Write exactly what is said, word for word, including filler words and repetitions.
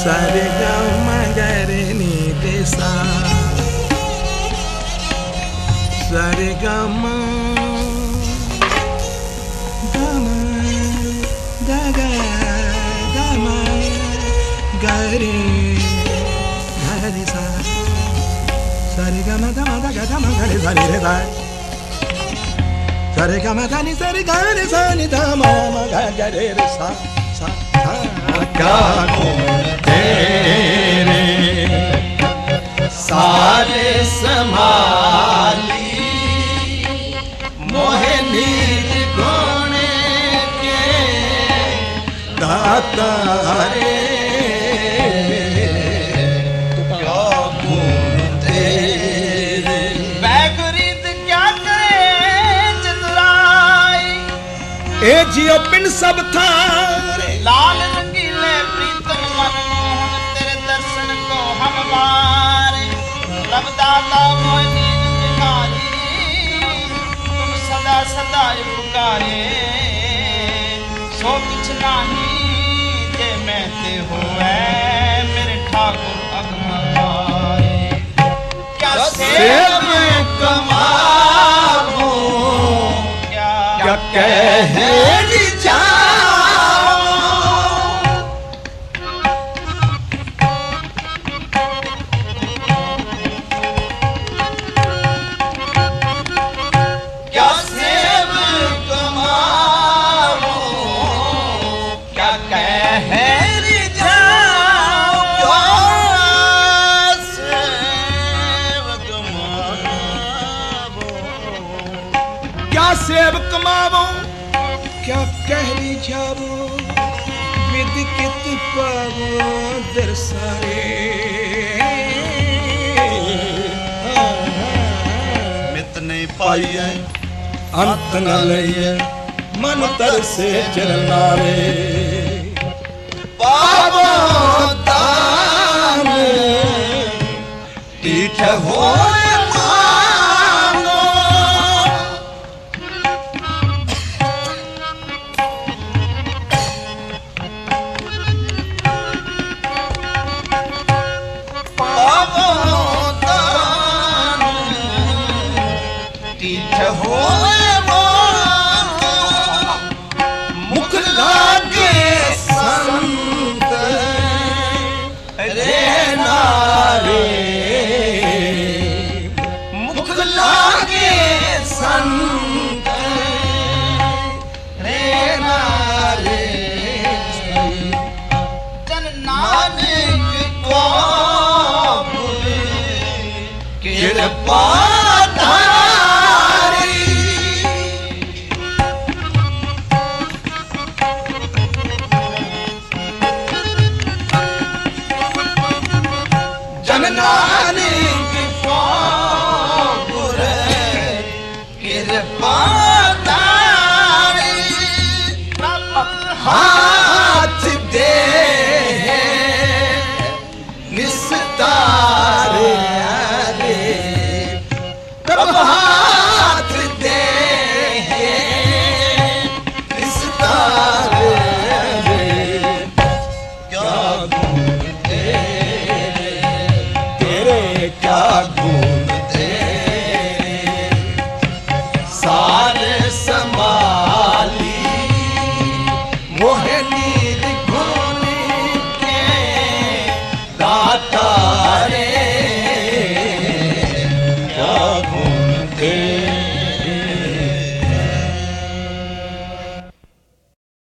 Sare gama gare ni de sa. Sare gama gama gaga gama gare gare sa. Sare gama gama gaga gama gare sare re sa. Sare gama gani sare gare sa ni dama ma gaga re sa sa sa. क्या गुण तेरे सारे संभाली मोहे नीत गुण के दाता रे क्या गुण तेरे बैगरीत क्या करे चतुराई ए जियो पिंड सब था लाल रंगीले प्रीतम मनमोहन तेरे दर्शन को हम बारे रब दाता मोहिनी निहारी तुम सदा सदा पुकारे सो कुछ नहीं जे मैं ते होए मेरे ठाकुर अगमारे क्या सेव कमाऊं क्या क्या कहे सेब कमावो क्या कहरी जावो विद कित पावो दरसारे मित नहीं पाई है अंत न लइए मन तरसे चरनारे पावो दान तीठ हो मुख लागे संत रे नारे मुख लागे संत रे नारे जन नानक को कृपा नानक को गुर कृपा तारी हाथ दे निस्तार